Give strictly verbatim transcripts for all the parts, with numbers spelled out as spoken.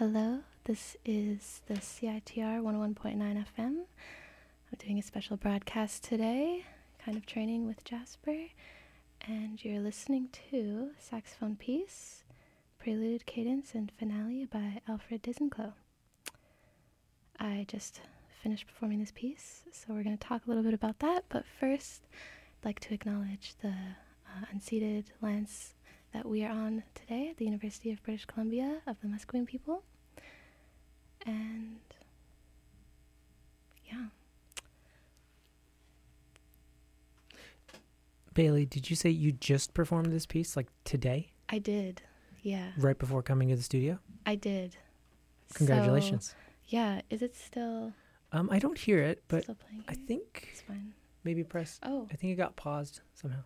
Hello, this is the C I T R one oh one point nine F M. I'm doing a special broadcast today, kind of training with Jasper, and you're listening to Saxophone Piece, Prelude, Cadence, and Finale by Alfred Dizenklo. I just finished performing this piece, so we're going to talk a little bit about that, but first I'd like to acknowledge the uh, unceded lands that we are on today at the University of British Columbia of the Musqueam people. And yeah. Bailey, did you say you just performed this piece, like today? I did, yeah. Right before coming to the studio? I did. Congratulations. So, yeah, is it still... Um, I don't hear it, but still playing I here? think It's fine. maybe press... Oh, I think it got paused somehow.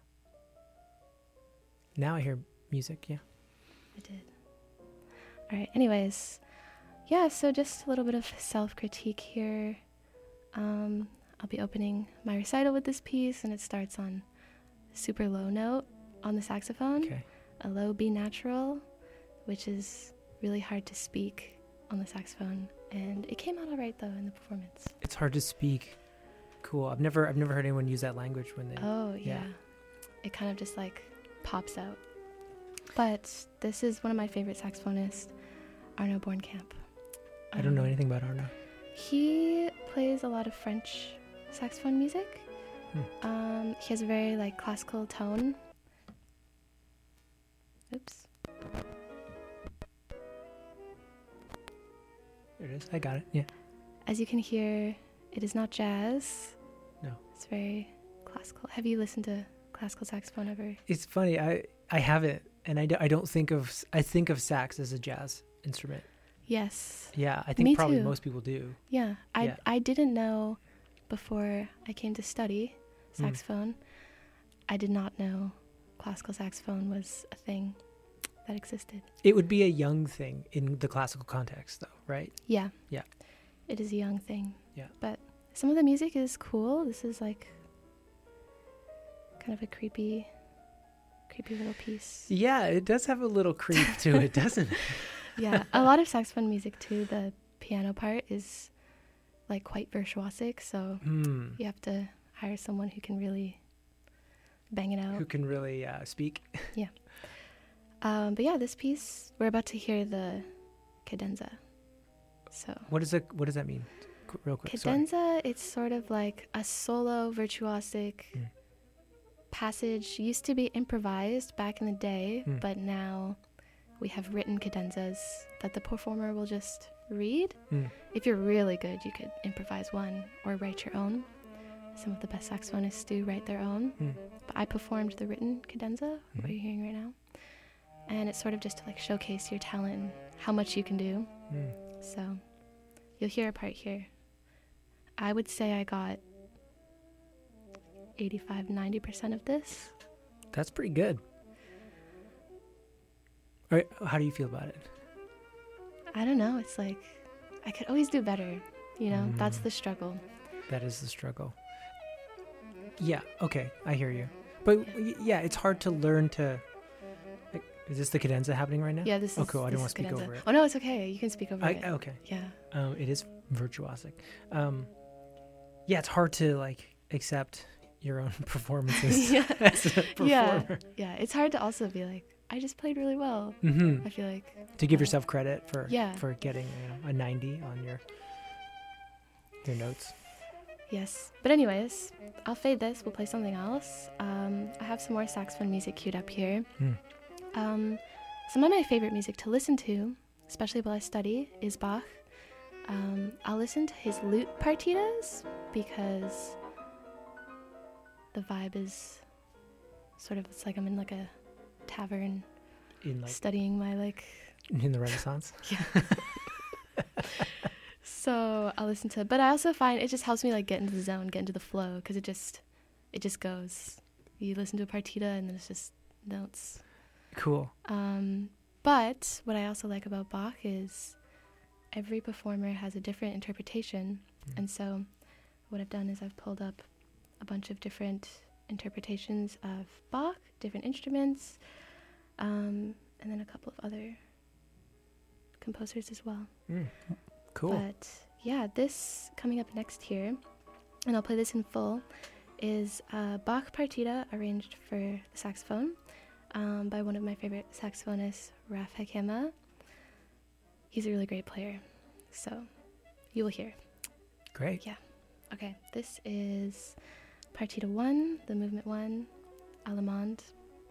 Now I hear music, yeah. I did. All right, anyways. Yeah, so just a little bit of self-critique here. Um, I'll be opening my recital with this piece, and it starts on a super low note on the saxophone, Okay. a low B natural, which is really hard to speak on the saxophone, and it came out all right, though, in the performance. It's hard to speak. Cool. I've never I've never heard anyone use that language when they... Oh, yeah. yeah. It kind of just, like, pops out. But this is one of my favorite saxophonists, Arno Bornkamp. I don't know Um, anything about Arno. He plays a lot of French saxophone music. Hmm. Um, he has a very like classical tone. Oops. There it is. I got it. Yeah. As you can hear, it is not jazz. No. It's very classical. Have you listened to classical saxophone ever? It's funny. I I haven't, and I, d- I don't think of... s- I think of sax as a jazz instrument. Yes. Yeah, I think Me probably too. most people do. Yeah. I Yeah. I didn't know before I came to study Hmm. saxophone. I did not know classical saxophone was a thing that existed. It would be a young thing in the classical context, though, right? Yeah. Yeah. It is a young thing. Yeah. But some of the music is cool. This is like kind of a creepy, creepy little piece. Yeah, it does have a little creep to it, doesn't it? Yeah. A lot of saxophone music too. The piano part is like quite virtuosic. So Hmm. you have to hire someone who can really bang it out. Who can really uh, speak? Um, but yeah, this piece, we're about to hear the cadenza. So What does it? What does that mean? Qu- Real quick. Sorry. cadenza, it's sort of like a solo virtuosic Mm. passage. Used to be improvised back in the day, Mm. but now we have written cadenzas that the performer will just read. Mm. If you're really good, you could improvise one or write your own. Some of the best saxophonists do write their own. Mm. But I performed the written cadenza, what Mhm. you're hearing right now. And it's sort of just to like showcase your talent and how much you can do. Mm. So you'll hear a part here. I would say I got eighty-five, ninety percent of this. That's pretty good. All right, how do you feel about it? I don't know. It's like I could always do better. You know, that's Mm. the struggle. That is the struggle. Yeah. Okay, I hear you. But y- yeah, it's hard to learn to. Like, is this the cadenza happening right now? Yeah, this Oh, is. cool. I this didn't want is to speak cadenza. over it. Oh no, it's okay. You can speak over I, it. okay. Yeah. Um, it is virtuosic. Um, yeah, it's hard to like accept your own performances Yeah. as a performer. Yeah. Yeah. It's hard to also be like, I just played really well. Mm-hmm. I feel like. To give uh, yourself credit for Yeah. for getting you know, a ninety on your your notes. Yes. But anyways, I'll fade this. We'll play something else. Um, I have some more saxophone music queued up here. Hmm. Um, some of my favorite music to listen to, especially while I study, is Bach. Um, I'll listen to his lute partitas because the vibe is sort of, it's like I'm in like a tavern In like studying my like, in the Renaissance. so I'll listen to, but I also find it just helps me like get into the zone, get into the flow, because it just, it just goes. You listen to a partita and then it's just notes. Cool. Um, but what I also like about Bach is every performer has a different interpretation. Mm. And so what I've done is I've pulled up a bunch of different interpretations of Bach, different instruments, um, and then a couple of other composers as well. Mm. Cool. But yeah, this coming up next here, and I'll play this in full, is a Bach Partita arranged for the saxophone um, by one of my favorite saxophonists, Raf Hakema. He's a really great player, so you will hear. Great. Yeah. Okay, this is Partita one, the movement one, Allemande.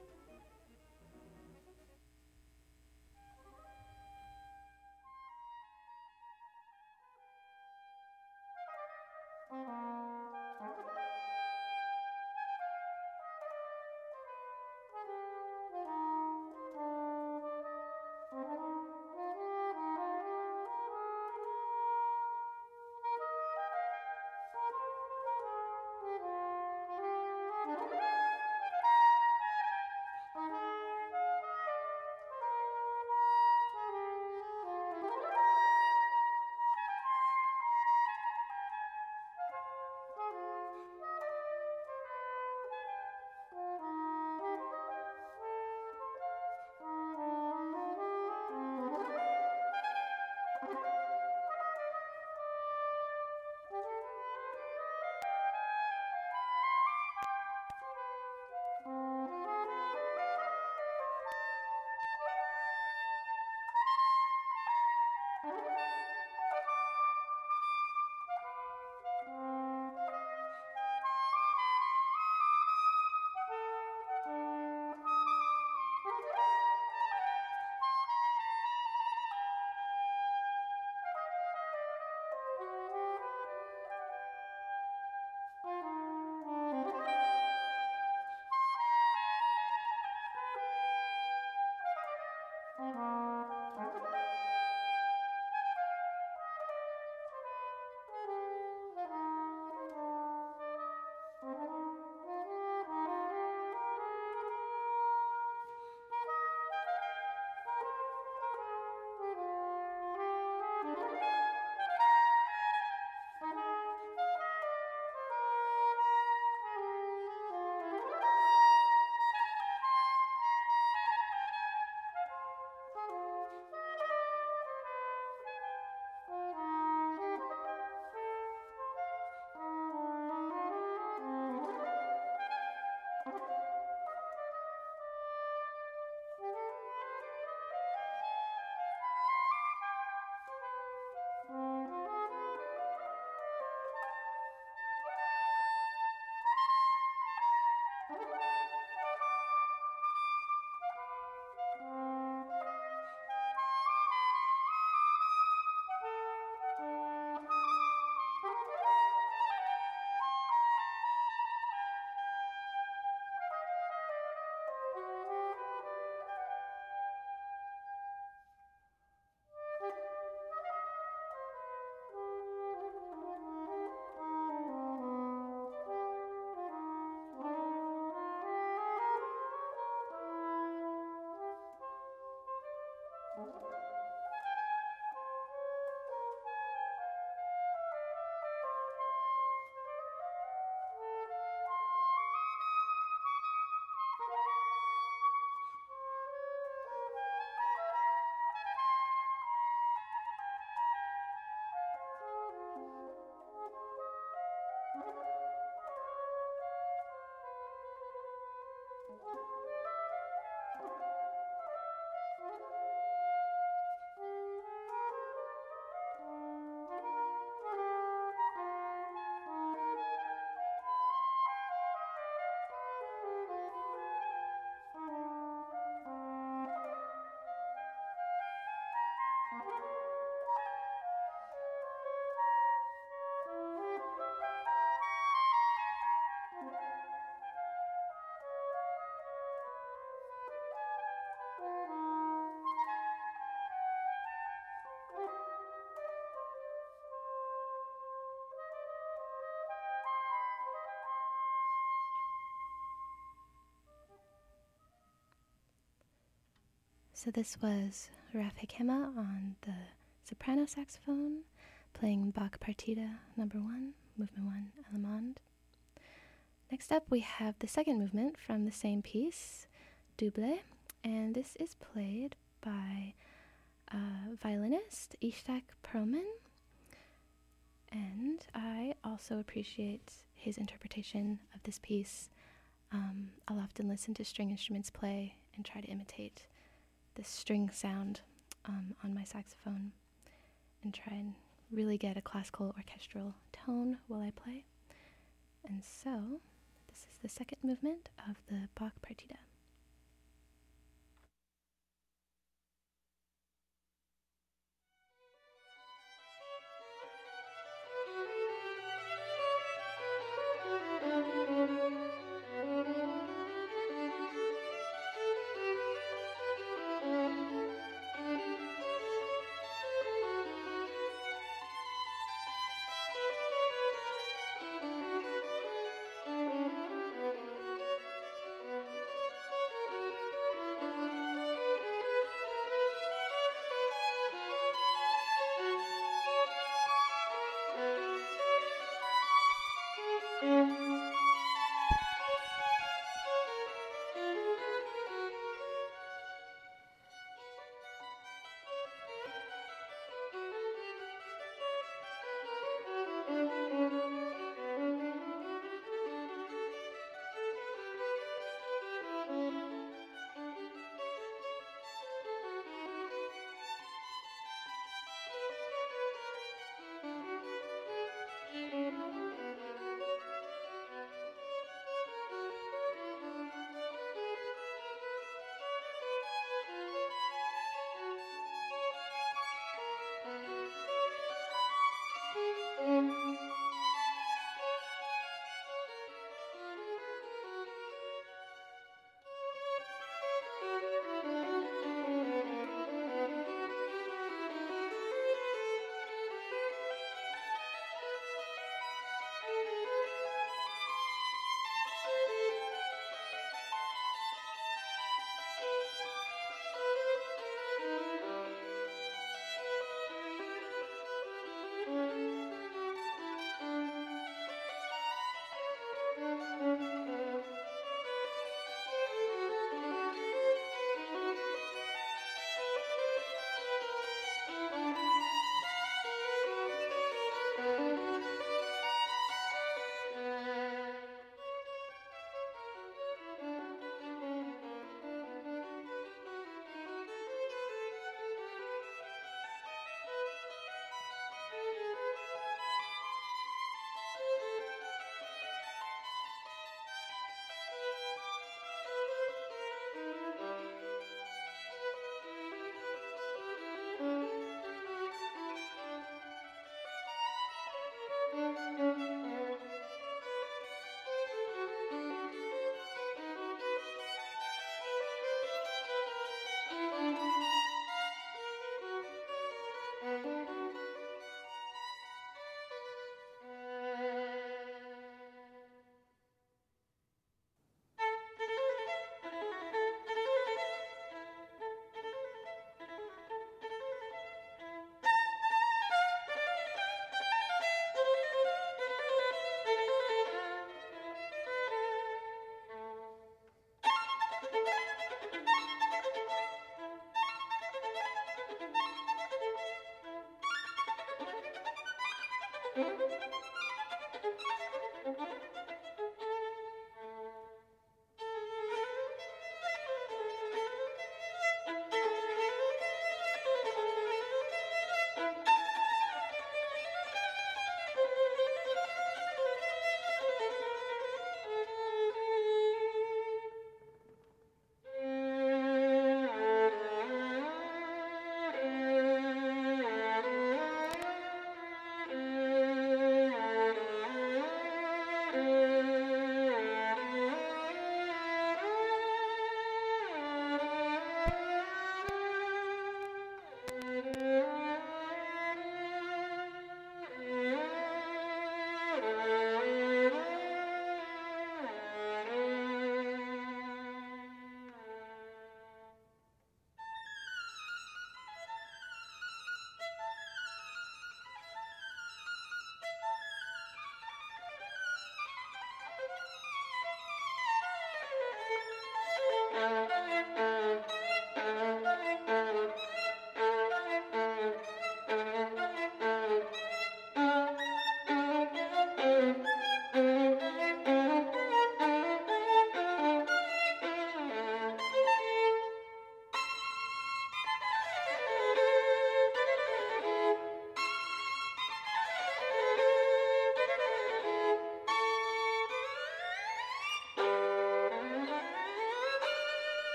So this was Raf Hakema on the soprano saxophone, playing Bach Partita number one, movement one, Allemande. Next up we have the second movement from the same piece, Double, and this is played by uh, violinist Ishtak Perlman, and I also appreciate his interpretation of this piece. Um, I'll often listen to string instruments play and try to imitate the string sound um, on my saxophone and try and really get a classical orchestral tone while I play. And so, this is the second movement of the Bach Partita.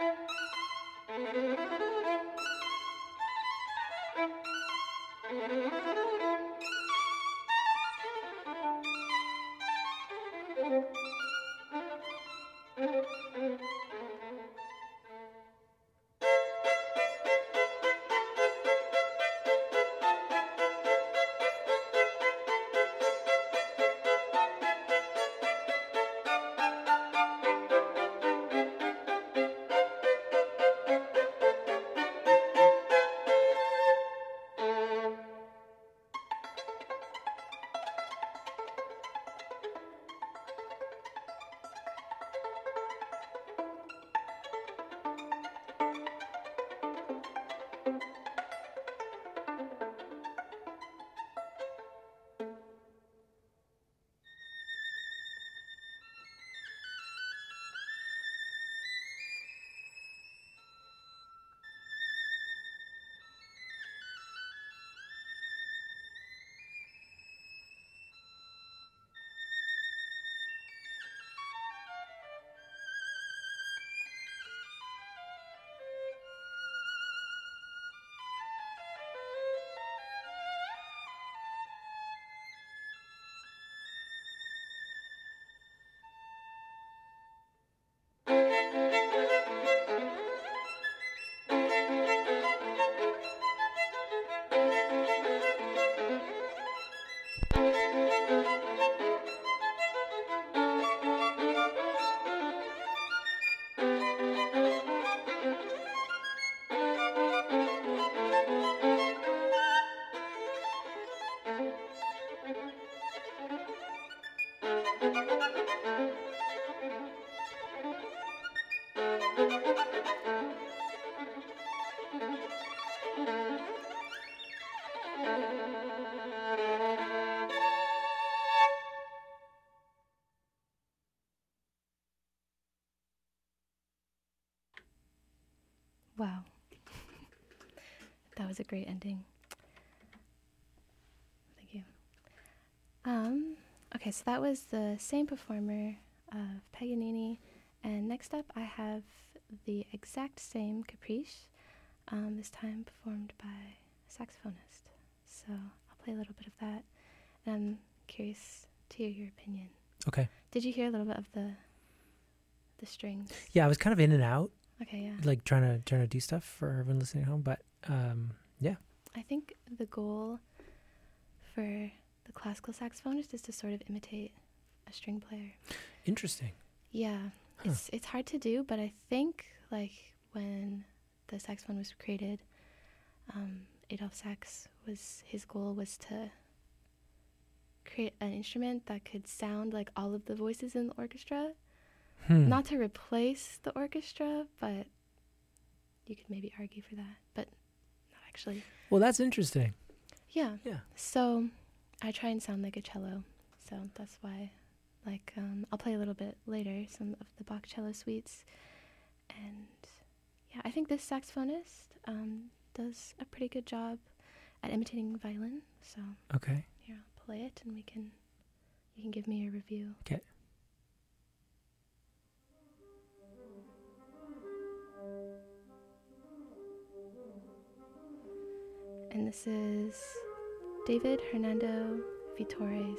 Wow. That was a great ending. Thank you. Um, okay, so that was the same performer of Paganini. And next up, I have the exact same Caprice, um, this time performed by a saxophonist. So I'll play a little bit of that. And I'm curious to hear your opinion. Okay. Did you hear a little bit of the the strings? Yeah, I was kind of in and out, Okay, yeah. like trying to trying to do stuff for everyone listening at home, but um, yeah. I think the goal for the classical saxophonist is to sort of imitate a string player. Interesting. Yeah, Huh. it's it's hard to do, but I think like when the saxophone was created, um, Adolphe Sax was his goal was to create an instrument that could sound like all of the voices in the orchestra. Hmm. Not to replace the orchestra, but you could maybe argue for that, but not actually. Well, that's interesting. Yeah. Yeah. So I try and sound like a cello, so that's why, like, um, I'll play a little bit later some of the Bach cello suites, and yeah, I think this saxophonist um, does a pretty good job at imitating violin. So Okay. here, I'll play it, and we can you can give me a review. Okay. And this is David Hernando Vitores.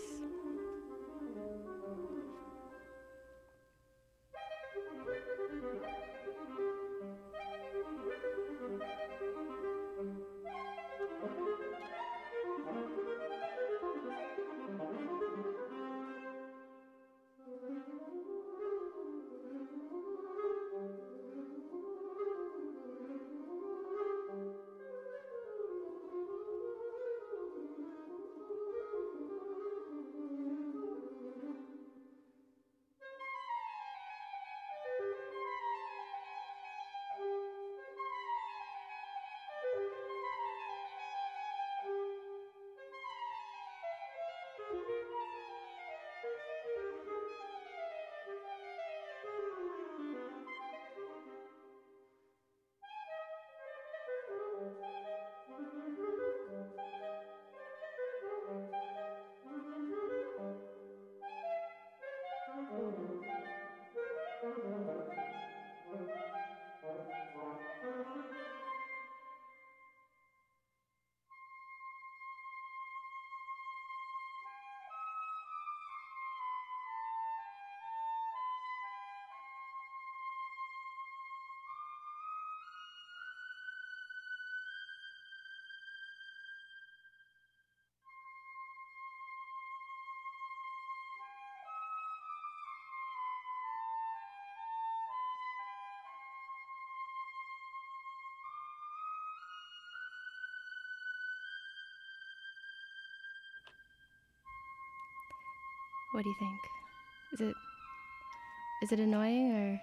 What do you think? Is it is it annoying or?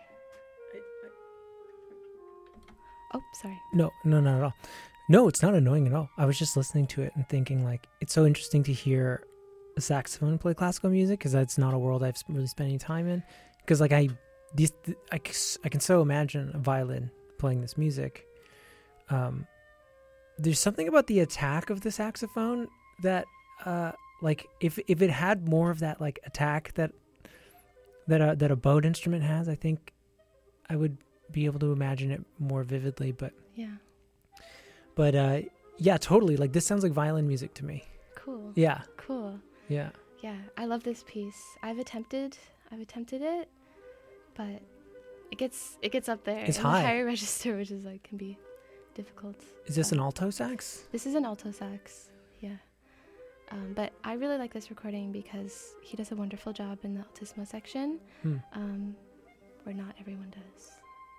Oh, sorry. No, no, not at all. No, it's not annoying at all. I was just listening to it and thinking, like, it's so interesting to hear a saxophone play classical music, because that's not a world I've really spent any time in. Because, like, I, these, I, I can so imagine a violin playing this music. Um, there's something about the attack of the saxophone that, uh, like, if if it had more of that, like, attack that that a, that a bowed instrument has, I think I would be able to imagine it more vividly. But yeah, but uh, yeah, totally. Like, this sounds like violin music to me. Cool. Yeah. Cool. Yeah. Yeah, I love this piece. I've attempted, I've attempted it, but it gets it gets up there. It's in high. The higher register, which is like can be difficult. Is this so. an alto sax? This is an alto sax. Yeah. Um, but I really like this recording because he does a wonderful job in the altissimo section, Hmm. um, where not everyone does.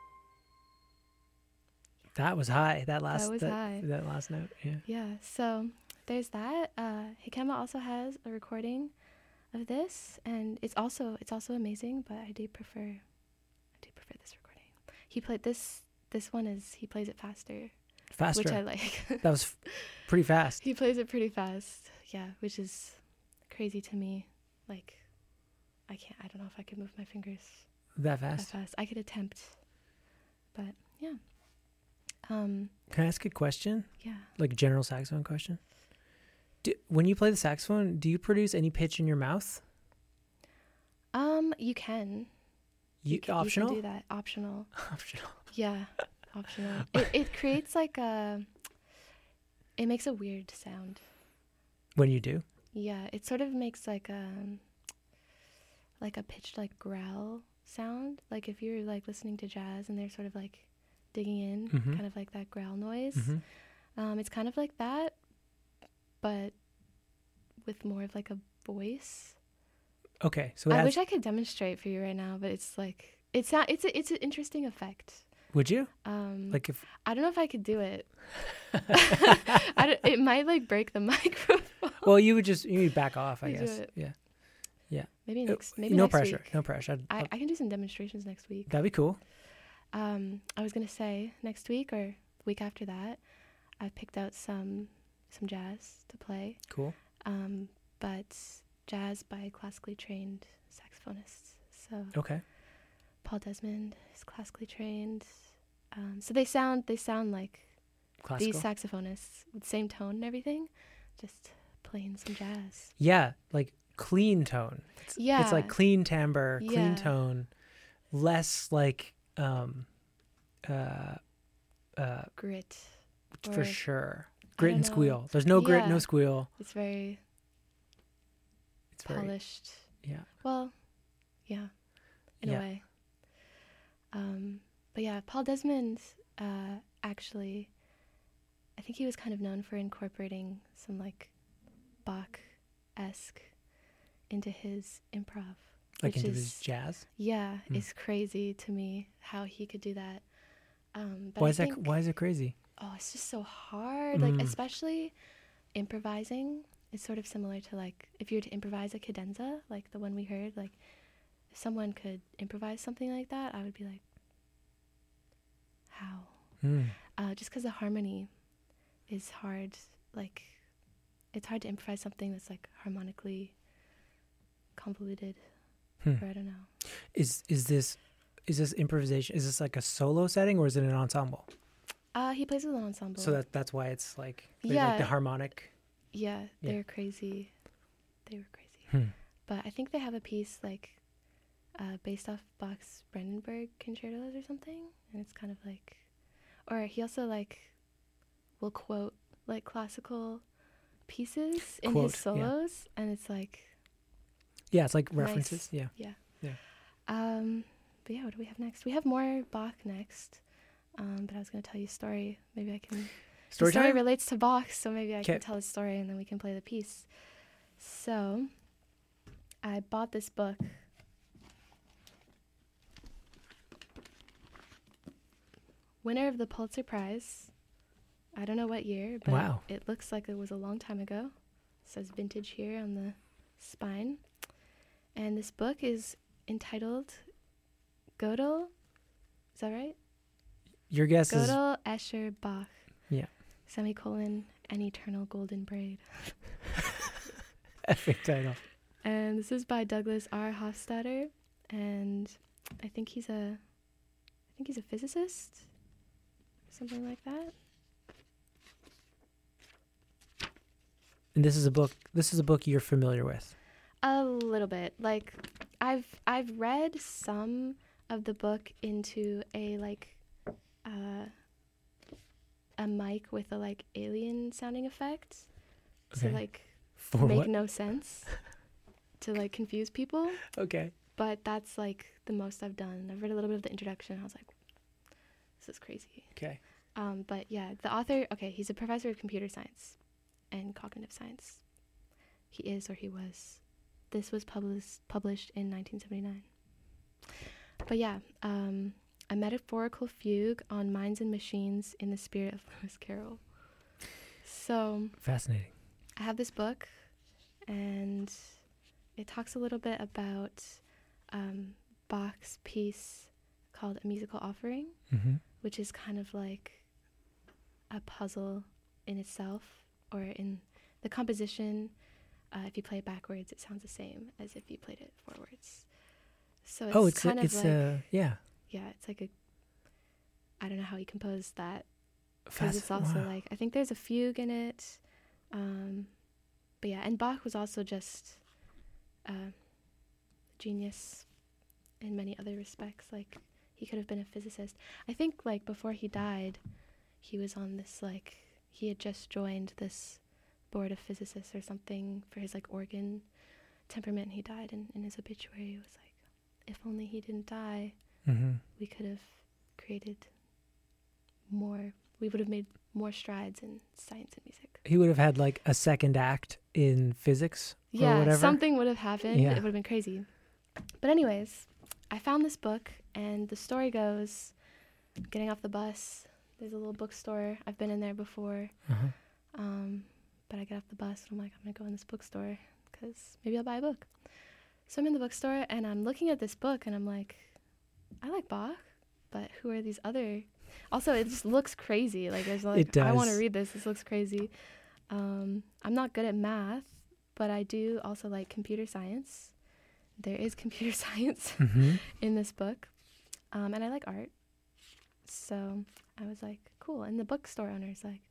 That was high. That last. That was that, high. That last note. Yeah. Yeah. So there's that. Uh, Hikema also has a recording of this, and it's also it's also amazing. But I do prefer, I do prefer this recording. He played this. This one is he plays it faster, Faster. which I like. That was f- pretty fast. He plays it pretty fast. Yeah, which is crazy to me. Like, I can't. I don't know if I could move my fingers That that fast. fast. I could attempt, but yeah. Um. Can I ask a question? Yeah. Like a general saxophone question? Do, when you play the saxophone, do you produce any pitch in your mouth? Um. You can. You, ca- optional? You can do that. Optional. Optional. Yeah. Optional. It it creates like a. It makes a weird sound. When you do? Yeah. It sort of makes like a. Like a pitched like growl sound. Like if you're like listening to jazz and they're sort of like digging in, Mhm. kind of like that growl noise. Mhm. Um, it's kind of like that, but with more of like a voice. Okay. So it I adds- wish I could demonstrate for you right now, but it's like it's not. It's a, it's an interesting effect. would you? Um, Like if I don't know if I could do it. I don't, it might like break the microphone. well, you would just you would back off, I You do guess. it. Yeah. Maybe Uh, next. Maybe no next pressure. week. No pressure. I'd, I, I'd- I can do some demonstrations next week. that'd be cool. Um, I was gonna say next week or the week after that. I've picked out some some jazz to play. Cool. Um, but jazz by classically trained saxophonists. So Okay. Paul Desmond is classically trained. Um, so they sound they sound like Classical. these saxophonists with same tone and everything, just playing some jazz. Yeah, like clean tone. It's, Yeah, it's like clean timbre, clean Yeah. tone, less like um uh uh grit. for Or- sure. I Grit don't and know. squeal. There's no grit, no Yeah. squeal. It's very It's very polished. yeah. Well, yeah, in Yeah. a way. Um, but yeah, Paul Desmond uh, actually, I think he was kind of known for incorporating some like Bach-esque into his improv. Like which into is, his jazz. Yeah, Mm. it's crazy to me how he could do that. Um, but Why I is that think, why is it crazy? Oh, it's just so hard. Like, Mm. especially improvising is sort of similar to, like, if you were to improvise a cadenza, like the one we heard, like, if someone could improvise something like that, I would be like, how? Mm. Uh, just because the harmony is hard. Like, it's hard to improvise something that's, like, harmonically convoluted. Hmm. Or I don't know. Is is this is this improvisation? Is this like a solo setting or is it an ensemble? Uh, he plays with an ensemble. So that that's why it's like they Yeah. like the harmonic. Yeah, Yeah. they're crazy. They were crazy. Hmm. But I think they have a piece like uh, based off Bach's Brandenburg concertos or something, and it's kind of like, or he also like will quote like classical pieces in Quote, his solos, and it's like, Yeah, it's like Nice. references. Yeah. um, but yeah, what do we have next? We have more Bach next. Um, but I was gonna tell you a story. Maybe I can. Story the story time? relates to Bach, so maybe I 'Kay. can tell a story and then we can play the piece. So, I bought this book. Winner of the Pulitzer Prize. I don't know what year, but Wow. it looks like it was a long time ago. It says vintage here on the spine. And this book is entitled Gödel. Is that right? Your guess Gödel, Escher, Bach. Yeah. Semicolon, An Eternal Golden Braid. Epic title. And this is by Douglas R. Hofstadter, and I think he's a, I think he's a physicist, something like that. And this is a book. This is a book you're familiar with. A little bit. Like, I've I've read some of the book into a like, uh, a mic with a like alien sounding effect, Okay. to like For make what? no sense, to like confuse people. Okay. But that's like the most I've done. I've read a little bit of the introduction. I was like, this is crazy. Okay. Um, but yeah, the author, okay, he's a professor of computer science and cognitive science. He is, or he was. This was published published in nineteen seventy-nine. But yeah, um, a metaphorical fugue on minds and machines in the spirit of Lewis Carroll. So Fascinating. I have this book, and it talks a little bit about um, Bach's piece called A Musical Offering, Mm-hmm. which is kind of like a puzzle in itself, or in the composition. Uh, if you play it backwards, it sounds the same as if you played it forwards. So it's Oh, it's kind a, of it's like, a yeah. yeah, it's like a, I don't know how he composed that, because Fast, it's also wow. like, I think there's a fugue in it. Um, but yeah, and Bach was also just a genius in many other respects. Like, he could have been a physicist. I think, like, before he died, he was on this, like, he had just joined this board of physicists or something for his, like, organ temperament. He died, and in his obituary, it was like, if only he didn't die, Mm-hmm. we could have created more, we would have made more strides in science and music. He would have had like a second act in physics or Yeah, whatever. something would have happened. Yeah. It would have been crazy. But anyways, I found this book, and the story goes, getting off the bus, there's a little bookstore. I've been in there before. Uh-huh. Um, but I get off the bus, and I'm like, I'm going to go in this bookstore, because maybe I'll buy a book. So I'm in the bookstore, and I'm looking at this book, and I'm like, I like Bach, but who are these other... Also, it just looks crazy. Like, there's like, It does. I want to read this. This looks crazy. Um, I'm not good at math, but I do also like computer science. There is computer science Mm-hmm. in this book. Um, and I like art. So I was like, cool. And the bookstore owner's like,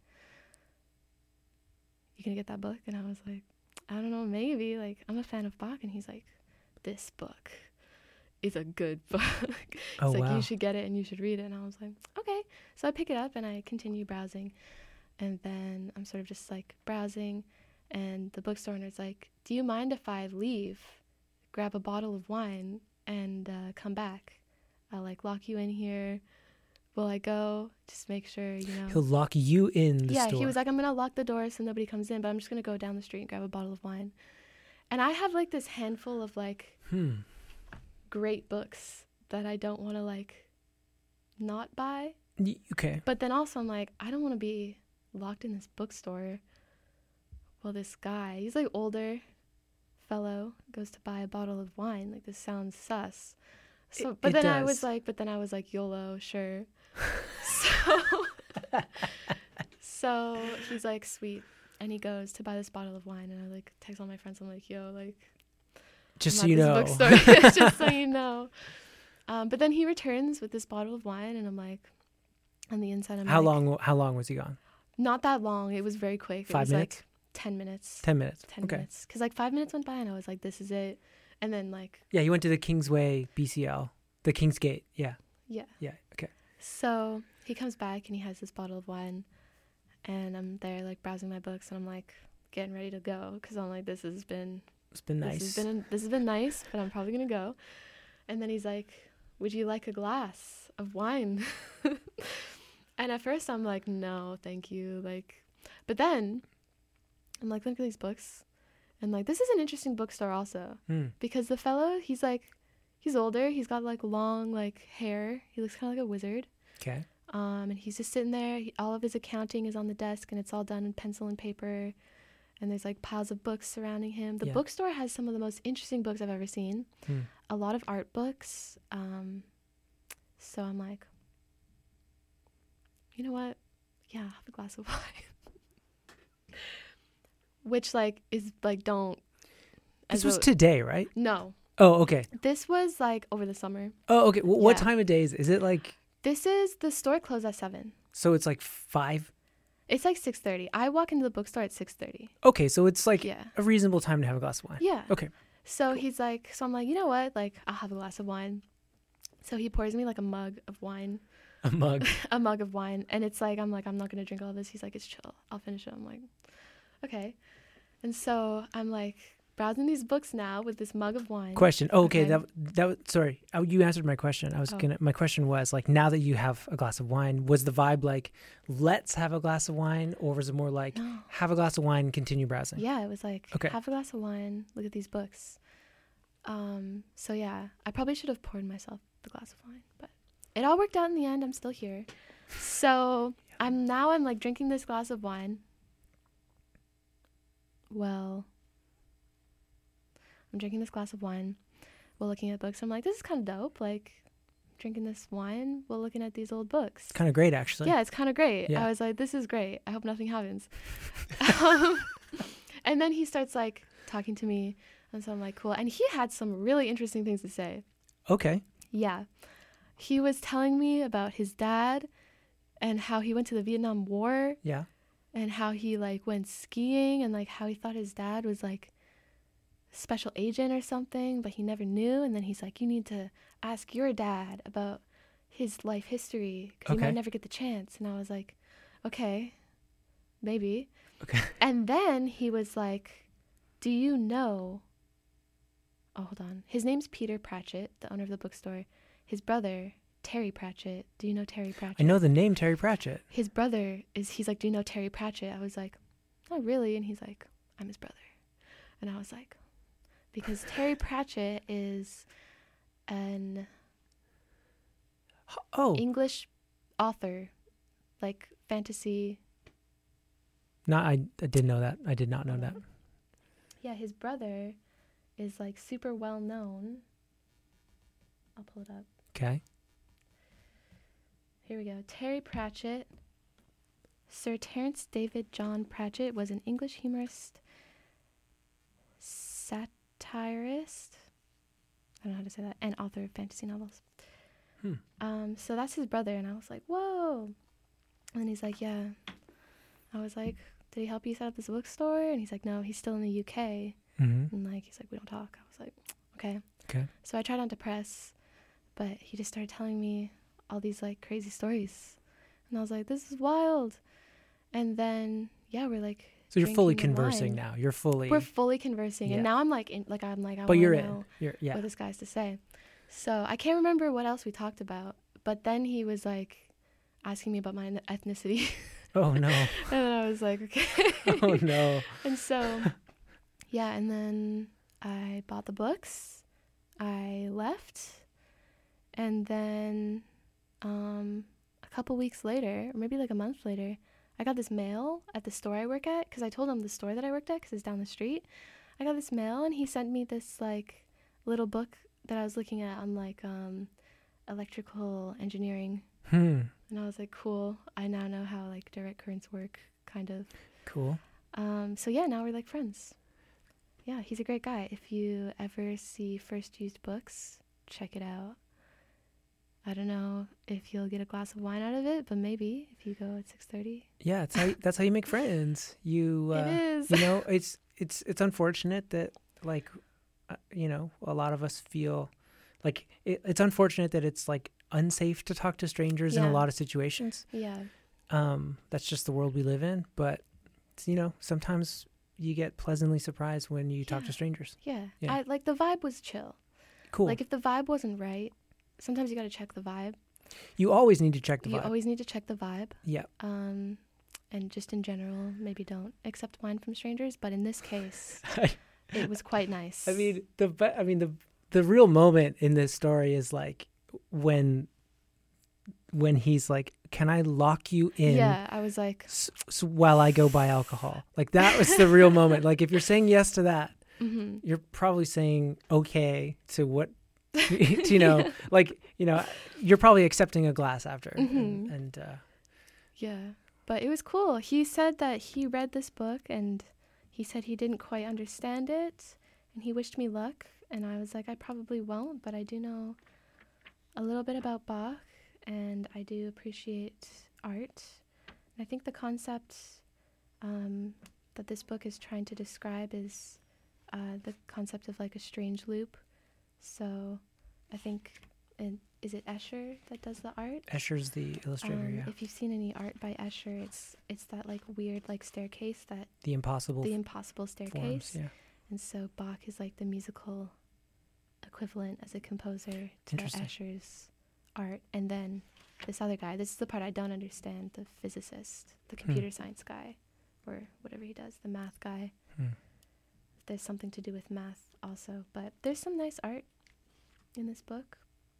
you gonna get that book? And I was like, I don't know, maybe. Like, I'm a fan of Bach. And he's like, this book is a good book. Oh, It's like, wow. you should get it and you should read it. And I was like, okay. So I pick it up and I continue browsing. And then I'm sort of just like browsing. And the bookstore owner's like, do you mind if I leave, grab a bottle of wine, and uh, come back? I'll like lock you in here. Will I go? Just make sure, you know. He'll lock you in the yeah, store. he was like, I'm going to lock the door so nobody comes in, but I'm just going to go down the street and grab a bottle of wine. And I have like this handful of like Hmm. great books that I don't want to like not buy. Y- okay. But then also I'm like, I don't want to be locked in this bookstore while this guy, he's like older fellow, goes to buy a bottle of wine. Like, this sounds sus. So, It- but it then I was does. like, but then I was like, YOLO, sure. so, so he's like, sweet. And he goes to buy this bottle of wine. And I like text all my friends. I'm like, yo, like, Just so I'm you at know. this bookstore. Just so you know. Um, but then he returns with this bottle of wine, and I'm like, on the inside, I'm How like, long? How long was he gone? Not that long. It was very quick. Five it was minutes? like ten minutes. Ten minutes. ten okay. minutes. Because like five minutes went by, and I was like, this is it. And then like, Yeah, you went to the Kingsway B C L, the Kingsgate. Yeah. yeah. Yeah. Okay. So he comes back, and he has this bottle of wine, and I'm there like browsing my books, and I'm like getting ready to go, because I'm like, this has been It's been nice. This has been this has been nice, but I'm probably gonna go. And then he's like, would you like a glass of wine? And at first I'm like, no, thank you. Like, but then I'm like, look at these books, and like, this is an interesting bookstore also, Hmm. because the fellow, he's like, he's older, he's got like long like hair, he looks kind of like a wizard. Okay. Um, and he's just sitting there. He, all of his accounting is on the desk, and it's all done in pencil and paper. and there's like piles of books surrounding him. The Yeah. bookstore has some of the most interesting books I've ever seen. Hmm. A lot of art books. Um, so I'm like, you know what? Yeah, have a glass of wine. Which like is like don't. This as was a- today, right? No, Oh, okay. this was like over the summer. Oh, okay. Well, what Yeah. time of day is, is it like, This is the store closed at seven. so it's like five? It's like six thirty. I walk into the bookstore at six thirty. Okay, so it's like Yeah. a reasonable time to have a glass of wine. Yeah. Okay. So he's like, so I'm like, you know what? Like, I'll have a glass of wine. So he pours me like a mug of wine, A mug. a mug of wine. And it's like, I'm like, I'm not going to drink all this. He's like, it's chill. I'll finish it. I'm like, okay. And so I'm like browsing these books now with this mug of wine. Question. Oh, okay. Okay. That that was- sorry. Oh, you answered my question. I was Oh. gonna. My question was like, now that you have a glass of wine, was the vibe like, let's have a glass of wine, or was it more like, No. have a glass of wine, and continue browsing? Yeah, it was like, Okay. have a glass of wine, look at these books. Um, so yeah, I probably should have poured myself the glass of wine, but it all worked out in the end. I'm still here. So I'm now I'm like drinking this glass of wine. Well, I'm drinking this glass of wine while looking at books. I'm like, this is kind of dope. Like drinking this wine while looking at these old books. Kind of great, actually. Yeah, it's kind of great. Yeah. I was like, this is great. I hope nothing happens. um, and then he starts like talking to me. And so I'm like, cool. And he had some really interesting things to say. Okay. Yeah. He was telling me about his dad and how he went to the Vietnam War Yeah. and how he like went skiing and like how he thought his dad was like a special agent or something, but he never knew. And then he's like, you need to ask your dad about his life history because you Okay. might never get the chance. And I was like, okay, maybe. Okay. And then he was like, do you know, oh, hold on. His name's Peter Pratchett, the owner of the bookstore. His brother, Terry Pratchett. Do you know Terry Pratchett? I know the name Terry Pratchett. His brother is, he's like, do you know Terry Pratchett? I was like, not really. And he's like, I'm his brother. And I was like, because Terry Pratchett is an Oh, English author, like fantasy. not. I, I didn't know that. I did not know that. Yeah, his brother is like super well known. I'll pull it up. Okay. Here we go. Terry Pratchett. Sir Terence David John Pratchett was an English humorist, satirist, I don't know how to say that, and author of fantasy novels. Hmm. Um, so that's his brother, and I was like, whoa. And then he's like, yeah. I was like, did he help you set up this bookstore? And he's like, no, he's still in the U K. Mm-hmm. And like, he's like, we don't talk. I was like, okay. Okay. So I tried not to press, but he just started telling me all these like crazy stories. And I was like, this is wild. And then, yeah, we're like, So you're fully drinking the conversing wine. now. You're fully. We're fully conversing. Yeah. And now I'm like, in, like, I'm like, I but want you're to in. know You're yeah. what this guy has to say. So I can't remember what else we talked about. But then he was like asking me about my ethnicity. Oh no. And then I was like, okay. Oh no. And so, yeah, and then I bought the books. I left. And then um, a couple weeks later, or maybe like a month later, I got this mail at the store I work at, because I told him the store that I worked at, because it's down the street. I got this mail, and he sent me this like little book that I was looking at on like um, electrical engineering. Hmm. And I was like, cool. I now know how like direct currents work, kind of. Cool. Um, so yeah, now we're like friends. Yeah, he's a great guy. If you ever see First Used Books, check it out. I don't know if you'll get a glass of wine out of it, but maybe if you go at six thirty. Yeah, it's how you, that's how you make friends. You. Uh, It is. You know, it's it's it's unfortunate that like, uh, you know, a lot of us feel like it, it's unfortunate that it's like unsafe to talk to strangers in a Yeah. lot of situations. Yeah. Um, that's just the world we live in. But it's, you know, sometimes you get pleasantly surprised when you talk Yeah. to strangers. Yeah. Yeah. I like the vibe was chill. Cool. Like if the vibe wasn't right, sometimes you got to check the vibe. you always need to check the you vibe. always need to check the vibe. Yeah. Um, and just in general, maybe don't accept wine from strangers. But in this case, it was quite nice. I mean, the be- I mean the the real moment in this story is like when when he's like, "Can I lock you in?" Yeah, I was like, s- s- while I go buy alcohol. Like that was the real moment. Like if you're saying yes to that, mm-hmm. you're probably saying okay to what, you know, Yeah. like, you know, you're probably accepting a glass after. Mm-hmm. And, and uh, yeah, but it was cool. He said that he read this book and he said he didn't quite understand it and he wished me luck. And I was like, I probably won't, but I do know a little bit about Bach and I do appreciate art. And I think the concept um, that this book is trying to describe is uh, the concept of like a strange loop. So I think, in, is it Escher that does the art? Escher's the illustrator, Um, yeah. If you've seen any art by Escher, it's it's that like weird like staircase, that The impossible the impossible staircase. forms, yeah. And so Bach is like the musical equivalent as a composer to Interesting. Escher's art. And then this other guy, this is the part I don't understand, the physicist, the computer Hmm. science guy, or whatever he does, the math guy. Hmm. There's something to do with math also, but there's some nice art in this book.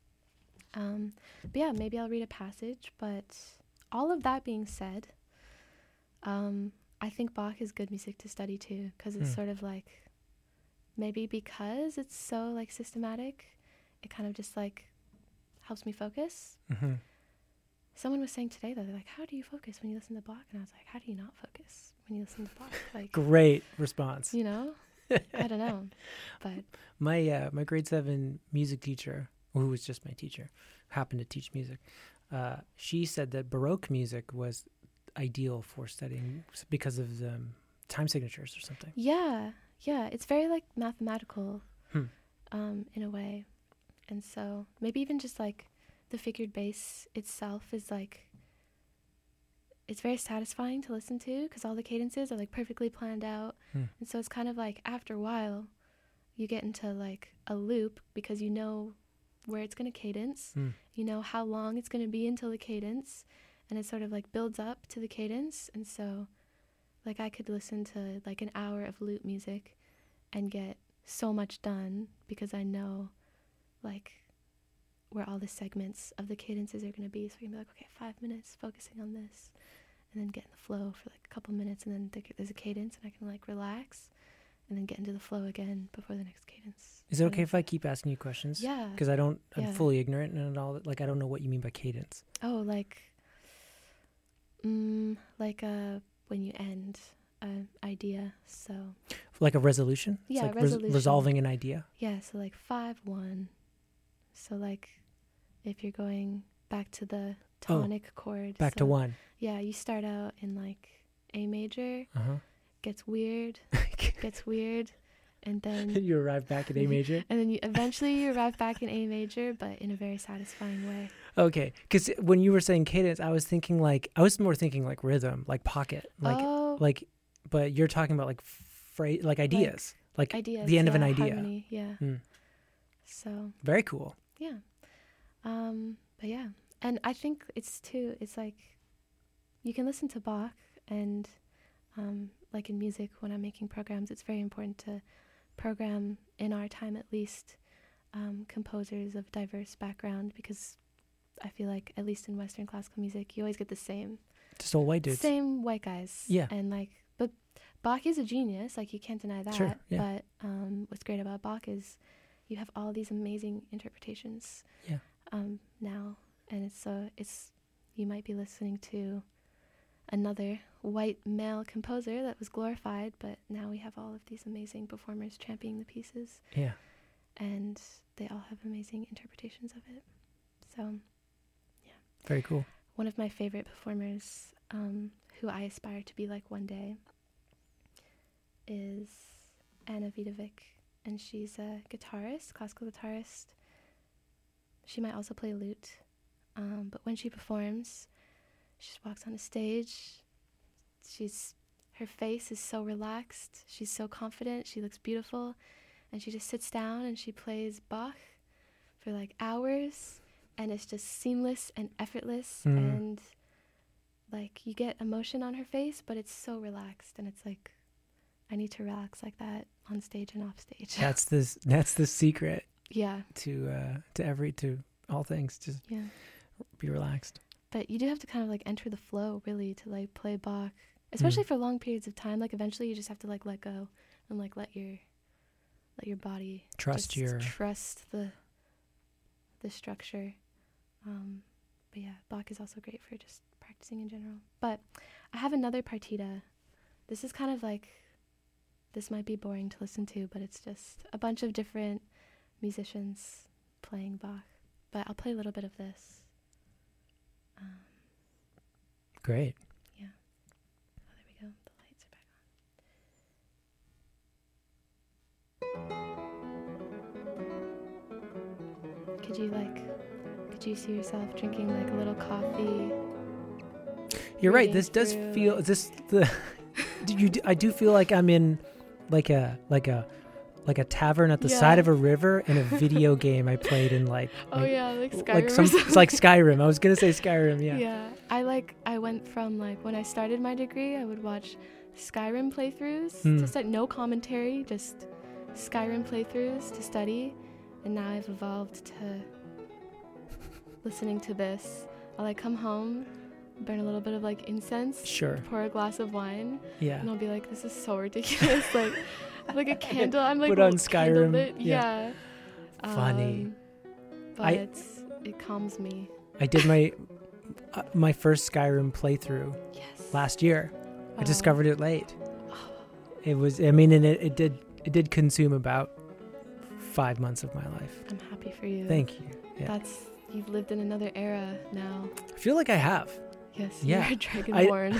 Um, but yeah, maybe I'll read a passage, but all of that being said, um, I think Bach is good music to study too, because it's Hmm. sort of like, maybe because it's so like systematic, it kind of just like helps me focus. Mm-hmm. Someone was saying today that they're like, how do you focus when you listen to Bach? And I was like, how do you not focus when you listen to Bach? Like, Great response. you know, I don't know, but My uh, my grade seven music teacher, who was just my teacher, happened to teach music. Uh, she said that Baroque music was ideal for studying s- because of the um, time signatures or something. yeah, yeah, it's very like mathematical, Hmm. um, in a way. And so maybe even just like the figured bass itself is like, it's very satisfying to listen to because all the cadences are like perfectly planned out. Hmm. And so it's kind of like after a while you get into like a loop because you know where it's going to cadence, Hmm. you know how long it's going to be until the cadence, and it sort of like builds up to the cadence. And so like I could listen to like an hour of lute music and get so much done because I know like where all the segments of the cadences are going to be. So I can be like, okay, five minutes focusing on this, and then get in the flow for like a couple minutes, and then th- there's a cadence, and I can like relax, and then get into the flow again before the next cadence. Is it Kind okay of- if I keep asking you questions? Yeah. Because I don't, I'm Yeah. fully ignorant and all that. Like, I don't know what you mean by cadence. Oh, like, mm, like uh, when you end an idea. So Like a resolution? It's Yeah, like res- resolution. resolving an idea. yeah, so like five one. So like, if you're going back to the Oh, tonic chord. Back to so- one. Yeah, you start out in like A major, Uh-huh. gets weird, gets weird, and then You arrive back at A major? and then you eventually you arrive back in A major, but in a very satisfying way. Okay. Because when you were saying cadence, I was thinking like, I was more thinking like rhythm, like pocket. Like, oh, like, but you're talking about like phrase, like ideas. Like, ideas. the end of an yeah, idea. Harmony, yeah. Hmm. So Very cool. yeah, um, but yeah, and I think it's too. It's like you can listen to Bach, and um, like in music, when I'm making programs, it's very important to program in our time at least um, composers of diverse background, because I feel like at least in Western classical music, you always get the same Just all white dudes. same white guys. Yeah. And like, but Bach is a genius. Like you can't deny that. Sure, yeah. But um, what's great about Bach is you have all these amazing interpretations. Yeah. Um, now, and it's uh, it's you might be listening to another white male composer that was glorified, but now we have all of these amazing performers championing the pieces, Yeah. and they all have amazing interpretations of it. So Very cool. one of my favorite performers, um, who I aspire to be like one day, is Anna Vidovic, and she's a guitarist, classical guitarist. She might also play lute, um, but when she performs, she just walks on a stage. She's her face is so relaxed. She's so confident. She looks beautiful, and she just sits down and she plays Bach for like hours, and it's just seamless and effortless, Mm. and like you get emotion on her face, but it's so relaxed, and it's like I need to relax like that on stage and off stage. That's this. That's the secret yeah, to uh, to every to all things. Just yeah, be relaxed. But you do have to kind of like enter the flow really to like play Bach, especially Mm. for long periods of time. Like eventually you just have to like let go and like let your let your body Trust just your trust the the structure. Um, but yeah, Bach is also great for just practicing in general. But I have another partita. This is kind of like, this might be boring to listen to, but it's just a bunch of different musicians playing Bach. But I'll play a little bit of this. Um, great. yeah. Oh, there we go. The lights are back on. Could you like, could you see yourself drinking like a little coffee? You're right. reading This does through- feel. Is this the? do you? do- I do feel like I'm in, like a like a, like a tavern at the Yeah. side of a river in a video game I played in like. Oh like, yeah, like Skyrim. like or some. It's something. like Skyrim. I was gonna say Skyrim. Yeah. Yeah, I like I went from like when I started my degree, I would watch Skyrim playthroughs Hmm. to study, no commentary, just Skyrim playthroughs to study, and now I've evolved to listening to this. I'll like come home, burn a little bit of like incense, Sure. pour a glass of wine, Yeah. and I'll be like, this is so ridiculous. like like a candle. I'm like Put on l- Skyrim, candlelit. yeah. Yeah. Funny. Um, but I- it's, it calms me. I did my uh, my first Skyrim playthrough Yes. last year. I Oh. discovered it late. It was. I mean, and it, it did. It did consume about five months of my life. I'm happy for you. Thank you. Yeah. That's you've lived in another era now. I feel like I have. Yes, Yeah. you're Dragonborn.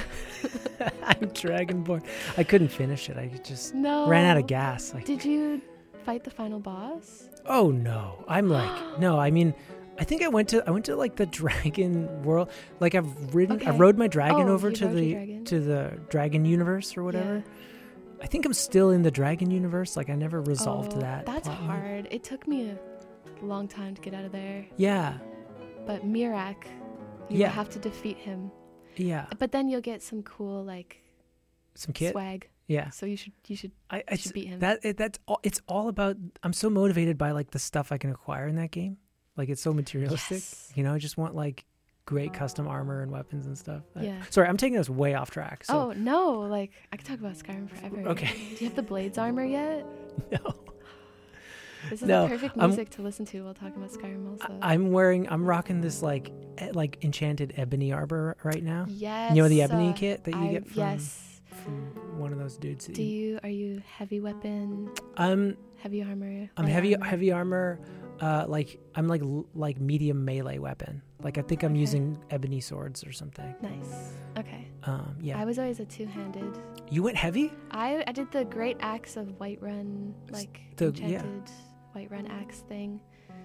I'm Dragonborn. I couldn't finish it. I just no. ran out of gas. Like, Did you fight the final boss? oh no. I'm like, no. I mean, I think I went to. I went to like the Dragon World. Like I've ridden. I Okay. rode my dragon Oh, over you to rode your the dragon? to the Dragon universe or whatever. Yeah. I think I'm still in the Dragon universe. Like I never resolved Oh, that. That's plot line. hard. It took me a long time to get out of there. Yeah. But Mirak, you Yeah. will have to defeat him. Yeah. But then you'll get some cool like Some kid. swag. Yeah. So you should you should I, you I should beat him. that it, that's all. It's all about. I'm so motivated by like the stuff I can acquire in that game. Like it's so materialistic. Yes. You know, I just want like great custom armor and weapons and stuff. I- Yeah. sorry, I'm taking us way off track. So Oh no! Like I could talk about Skyrim forever. Okay. Do you have the Blades armor yet? no. This is No, the perfect I'm- music to listen to while talking about Skyrim. Also. I, I'm wearing. I'm rocking this like e- like enchanted ebony arbor right now. yes. You know the ebony uh, kit that you I- get from yes. from one of those dudes. That Do you are you heavy weapon, I'm heavy armor? I'm light heavy armor? heavy armor. Uh, like I'm like l- like medium melee weapon. Like I think I'm Okay. using ebony swords or something. Nice. Okay. Um, yeah. I was always a two-handed. You went heavy? I I did the great axe of Whiterun, like The- yeah. enchanted Whiterun axe thing.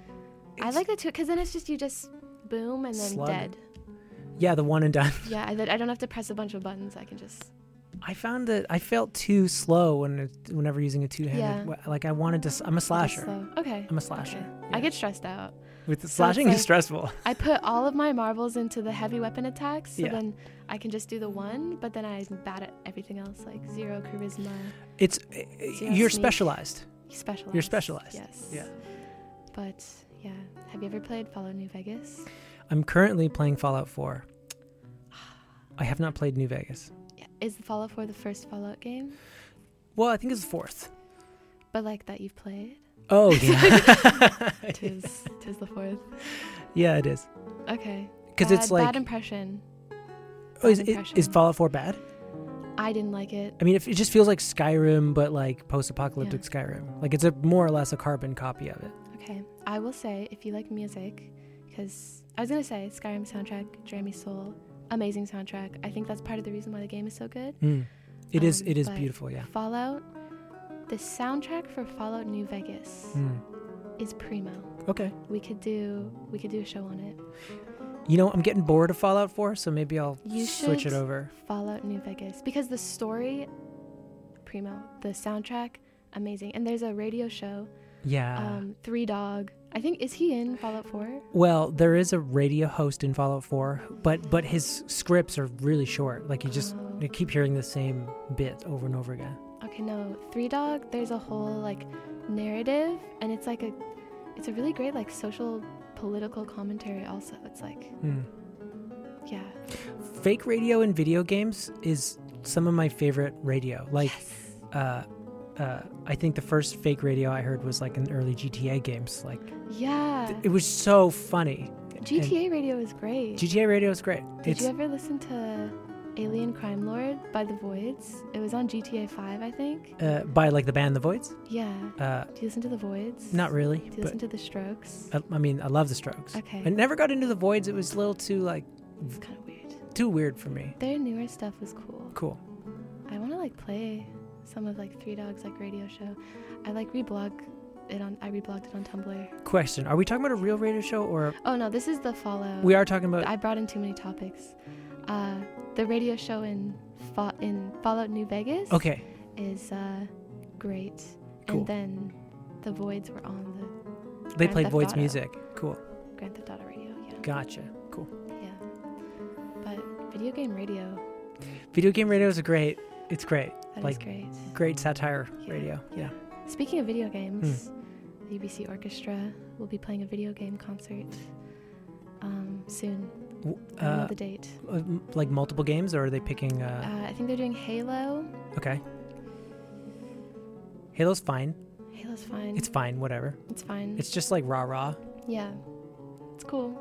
I It's- like the two because then it's just you just boom and then Slug. dead. Yeah, the one and done. Yeah, I, I don't have to press a bunch of buttons. I can just. I found that I felt too slow when it, whenever using a two-handed. Yeah. we- Like I wanted to. s- I'm a just slasher. slow. Okay. I'm a slasher. Okay. Yeah. I get stressed out. With the So it's slashing is like- stressful. I put all of my marbles into the heavy weapon attacks, so Yeah. then I can just do the one, but then I'm bad at everything else, like zero charisma, It's Zero you're sneak. specialized. specialized. You're specialized. Yes. Yeah. But yeah, have you ever played Fallout New Vegas? I'm currently playing Fallout four. I have not played New Vegas. Yeah. Is the Fallout four the first Fallout game? Well, I think it's fourth. But like that you've played? Oh yeah. Tis, tis the fourth. Yeah, it is. Okay. Because Bad- it's like. bad impression. oh, is, bad it, impression. is Fallout four bad? I didn't like it. I mean, if it just feels like Skyrim, but like post-apocalyptic Skyrim. Like it's a more or less a carbon copy of it. Okay. I will say, if you like music, because I was going to say Skyrim soundtrack, Jeremy Soule, amazing soundtrack. I think that's part of the reason why the game is so good. Mm. It is. Um, It is but beautiful. Yeah. Fallout, the soundtrack for Fallout New Vegas Mm. is primo. Okay. We could do we could do a show on it. You know, I'm getting bored of Fallout four, so maybe I'll You switch should it over. Fallout New Vegas, because the story, primo. The soundtrack, amazing. And there's a radio show, Yeah. um, Three Dog. I think is he in Fallout four? Well, there is a radio host in Fallout four, but but his scripts are really short. Like you just Oh. you keep hearing the same bit over and over again. Okay, no, Three Dog. There's a whole like narrative, and it's like a, it's a really great like social political commentary also. It's like, Mm. yeah. Fake radio in video games is some of my favorite radio. Like, Yes. uh, uh, I think the first fake radio I heard was like in early G T A games. Like, Yeah. th- it was so funny. G T A radio is great. G T A radio is great. Did it's you ever listen to Alien Crime Lord by The Voids? It was on G T A five, I think. uh, by like the band The Voids. Yeah. Uh, Do you listen to The Voids? not really, Do you but listen to The Strokes? I, I mean, I love the Strokes. Okay. I never got into the Voids. It was a little too like It's kind of weird. too weird for me. Their newer stuff was cool. Cool. I want to like play some of like Three Dogs like radio show. I like reblog it on. I reblogged it on Tumblr. Question: Are we talking about a real radio show or Oh no, this is the Fallout. we are talking about? I brought in too many topics. Uh, the radio show in Fa- in Fallout New Vegas. Okay. Is uh, great. Cool. And then the Voids were on the They Grand played Theft Voids Auto. music. Cool. Grand Theft Auto radio. Yeah. Gotcha. Cool. Yeah. But video game radio. Video game radio is a great. It's great. That is Like, great. Great satire Yeah, radio. Yeah. Speaking of video Hmm. games, the U B C Orchestra will be playing a video game concert um, soon. W- I don't know Uh, the date. uh, m- like multiple games, or are they picking? Uh, Uh, I think they're doing Halo. okay. Halo's fine. Halo's fine. It's fine. Whatever. It's fine. It's just like rah rah. yeah. It's cool.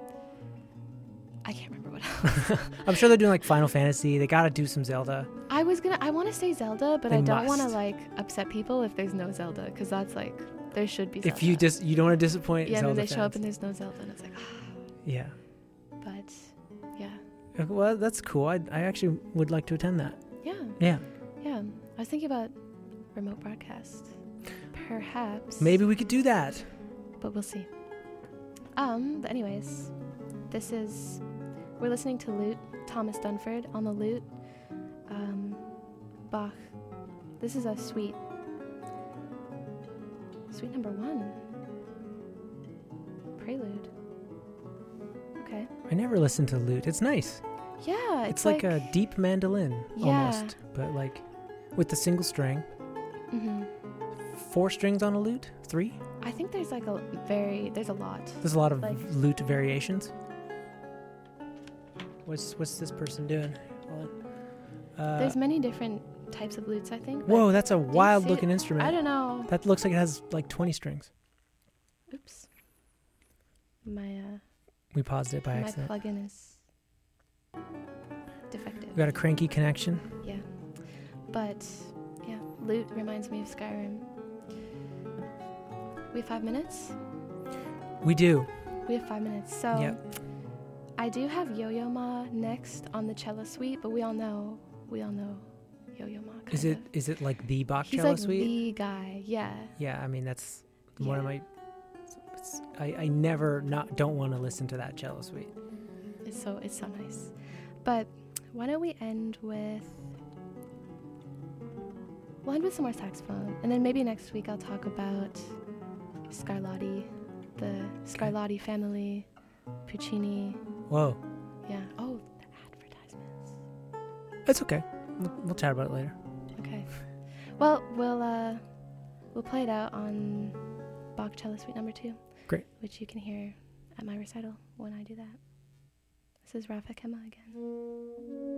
I can't remember what else. I'm sure they're doing like Final Fantasy. They gotta do some Zelda. I was gonna. I want to say Zelda, but They I don't want to must. like upset people if there's no Zelda, because that's like there should be. Zelda. If you just you don't want to disappoint yeah, and Zelda then they show up fans. and there's no Zelda, and it's like, Yeah. but yeah, Uh, Well, that's cool. I I actually would like to attend that. yeah, Yeah. yeah. I was thinking about remote broadcast, perhaps. Maybe we could do that. but we'll see. Um, but anyways, this is we're listening to Lute, Thomas Dunford on the lute, um, Bach. This is a suite, suite number one, Prelude. Okay. I never listened to lute. It's nice. Yeah, It's, it's, like, a deep mandolin Yeah. almost, but like with the single string. hmm Four strings on a lute? Three? I think there's like a very there's a lot. There's a lot of Like- lute variations. What's what's this person doing? Hold on. Uh, There's many different types of lutes, I think. but whoa, that's a you wild see looking I instrument. don't know. That looks like it has like twenty strings. Oops. My uh We paused it by my accident. plugin is defective. We got a cranky connection. Yeah. But yeah, lute reminds me of Skyrim. We have five minutes? We do. We have five minutes. So Yep. I do have Yo-Yo Ma next on the cello suite, but we all know we all know Yo-Yo Ma. Is kind it of. is it like the Bach He's cello like suite? the guy, yeah. Yeah, I mean that's one of Yeah. my. It's, I I never not don't want to listen to that cello suite. It's so it's so nice. But why don't we end with we'll end with some more saxophone, and then maybe next week I'll talk about Scarlatti, the Scarlatti family, Puccini. Whoa, Yeah. Oh, the advertisements. it's okay. We'll, we'll chat about it later. Okay. Well, we'll uh, we'll play it out on Bach Cello Suite Number Two. Great. Which you can hear at my recital when I do that. This is Rafa Kema again.